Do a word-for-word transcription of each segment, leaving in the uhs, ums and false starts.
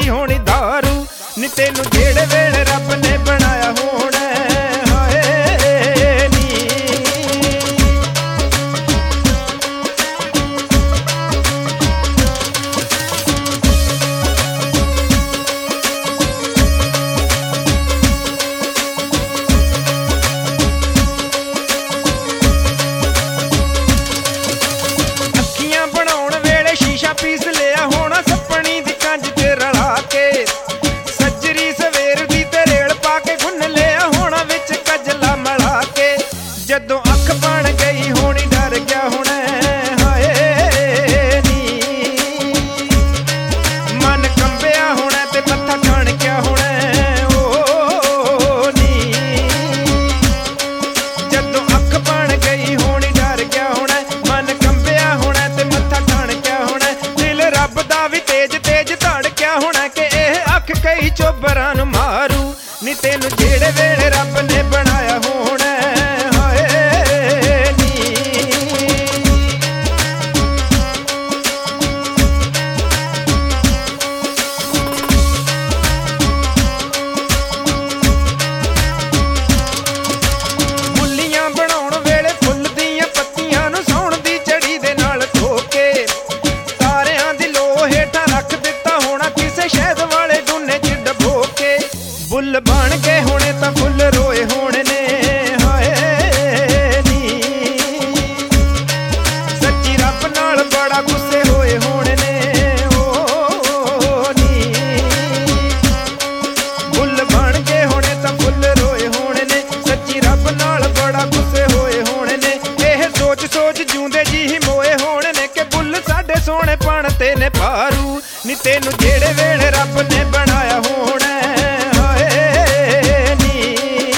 होनी दारू नी तेनू जेड़े वेले रब ने बनाया होना हाय नी। अखियां बनाउण वेले शीशा पीस लिया होना सपनी दी कंज ते रला के सजरी सवेर दी ते रेल पा के गुन लिया होना विच कजला मला के जदों अख बन गई होनी डर गया होना हाय नी। मन कंबिया होना ते मत्था ठण गया होना ओ नी। जदों अख बन गई होनी डर गया होना मन कंबिया होना ते मत्था ठण गया होना दिल रब दा भी तेज तेज धड़किया होना कि एह अख कई चोबरां नूं मारू नी तेनू जेड़े वेले रब ने बनाया होना हाय नी। मुल्लियां बनाउण वेले फुੱਲ ਦੀਆਂ ਪੱਤੀਆਂ ਨੂੰ ਸੌਣ ਦੀ ਝੜੀ ਦੇ ਨਾਲ ਧੋ ਕੇ ਤਾਰਿਆਂ ਦੀ ਲੋਹ ਹੇਠਾਂ ਰੱਖ ਦਿੱਤਾ ਹੋਣਾ ਕਿਸੇ ਸ਼ਹਿਦ ਵਾਲੇ ਡੂਨੇ 'ਚ ਡਬੋ ਕੇ ਬੁੱਲ ਬਣ ਕੇ ਹੋਣੇ ਤਾਂ ਫੁੱਲ ਰੋਏ ਹੋਣੇ ਨੇ ਹਾਏ ਨੀ। ਸੱਚੀ ਰੱਬ ਨਾਲ ਬੜਾ ਗੁੱਸੇ ਹੋਏ ਹੋਣੇ ਨੇ ਓ ਨੀ। ਬੁੱਲ ਬਣ ਕੇ ਹੋਣੇ ਤਾਂ ਫੁੱਲ ਰੋਏ ਹੋਣੇ ਨੇ ਸੱਚੀ ਰੱਬ ਨਾਲ ਬੜਾ ਗੁੱਸੇ ਹੋਏ ਹੋਣੇ ਨੇ ਇਹ ਸੋਚ ਸੋਚ ਜਿਉਂਦੇ ਜੀ ਹੀ ਮੋਏ ਹੋਣੇ ਨੇ ਕਿ ਬੁੱਲ ਸਾਡੇ ਸੋਹਣੇ ਪਣ ਤੇ ਨੇ ਭਾਰੂ ਨੀ ਤੈਨੂੰ ਜਿਹੜੇ ਵੇਲੇ ਰੱਬ ਨੇ ਬਣਾਇਆ ਹੋਣਾ ਹਾਏ ਨੀ।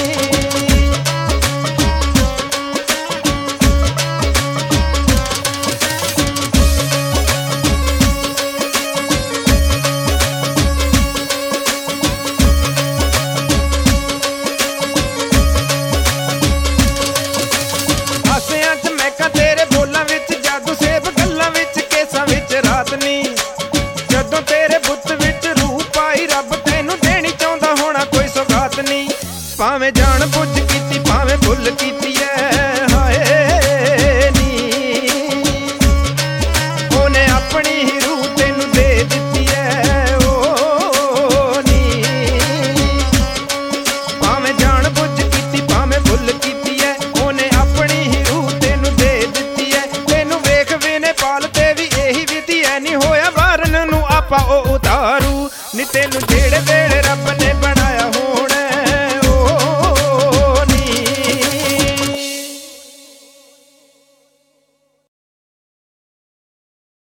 ਹਾਸਿਆਂ 'ਚ ਮਹਿਕਾਂ ਤੇਰੇ ਬੋਲਾਂ ਵਿੱਚ ਜਾਦੂ ਸੇਬ ਗੱਲਾਂ ਵਿੱਚ ਕੇਸਾਂ ਵਿੱਚ ਰਾਤ ਨੀ ਜਦੋਂ ਤੇਰੇ ਬੁੱਤ ਵਿੱਚ ਰੂਹ ਪਾਈ ਰੱਬ ਤੈਨੂੰ ਦੇਣੀ ਚਾਹੁੰਦਾ ਹੋਣਾ ਕੋਈ ਸੌਗਾਤ ਨੀ। ਭਾਵੇਂ ਜਾਣ ਬੁੱਝ ਕੀਤੀ ਭਾਵੇਂ ਭੁੱਲ ਕੀਤੀ ਐ ਹਾਏ ਨੀ। ਉਹਨੇ ਆਪਣੀ ਹੀ ਰੂਹ ਤੈਨੂੰ ਦੇ ਦਿੱਤੀ ਐ ਓ ਨੀ। ਭਾਵੇਂ ਜਾਣ ਬੁੱਝ ਕੀਤੀ ਭਾਵੇਂ ਭੁੱਲ ਕੀਤੀ ਐ ਉਹਨੇ ਆਪਣੀ ਹੀ ਰੂਹ ਤੈਨੂੰ ਦੇ ਦਿੱਤੀ ਐ ਤੈਨੂੰ ਵੇਖ ਵੇਨੇ ਪਾਲ ਤੇ ਵੀ ਇਹੀ ਵਿਧੀ ਐ ਨੀ ਹੋਇਆ ਵਾਰਨ ਨੂੰ ਆਪਾਂ ਉਹ ਉਤਾਰੂ ਨੀ ਤੈਨੂੰ ਜਿਹੜੇ